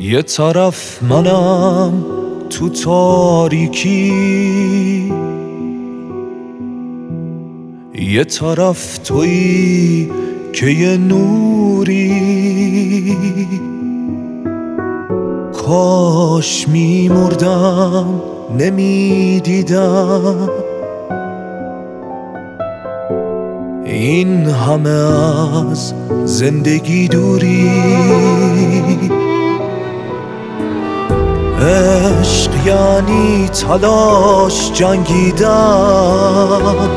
یه طرف منم تو تاریکی، یه طرف تویی که یه نوری. کاش میمردم نمیدیدم این همه از زندگی دوری. عشق یعنی تلاش جنگیدن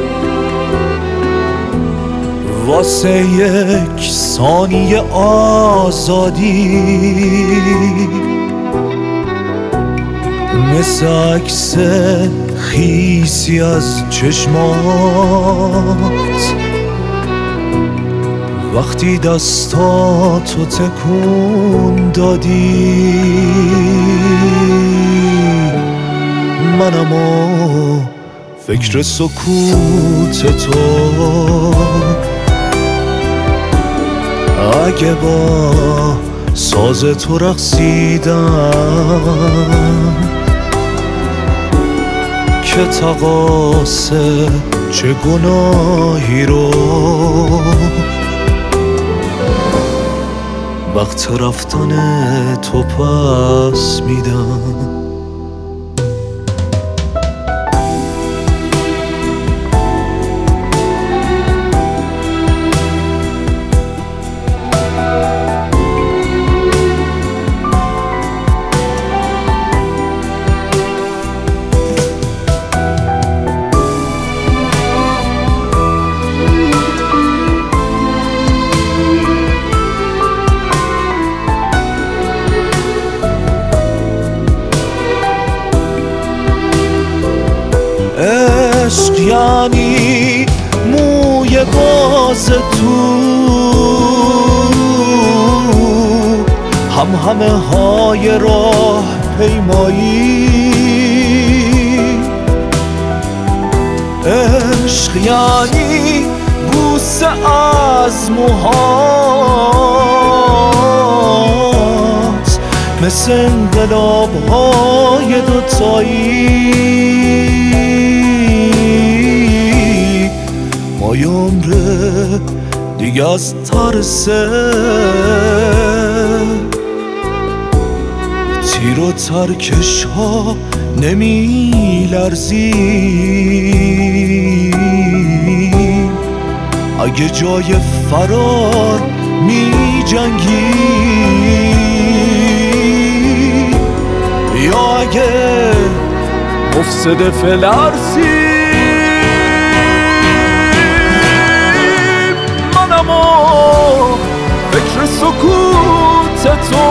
واسه یک ثانیه آزادی، مثل عکس خیسی از چشمات وقتی دستاتو تکون دادی. منم و فکر سکوت تو، اگه با ساز تو رقصیدم که تقاصه چه گناهی رو وقت رفتن تو پس میدم. عشق یعنی موی باز تو، همه های راه پیمایی. عشق یعنی بوسه از موهات مثل انقلاب های دوتایی. مای عمره دیگه از ترسه تیر و ترکش ها نمی لرزی. اگه جای فرار می جنگی یا اگه مفسد فلرزی، منم و فکر سکوت تو،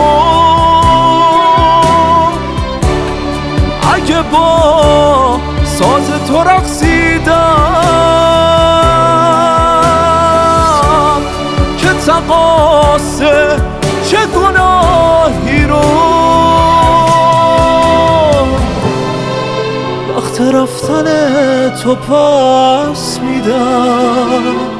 اگه با ساز تو رقصیدم که تقاصه چه گناهی رو وقت رفتن تو پس میدم.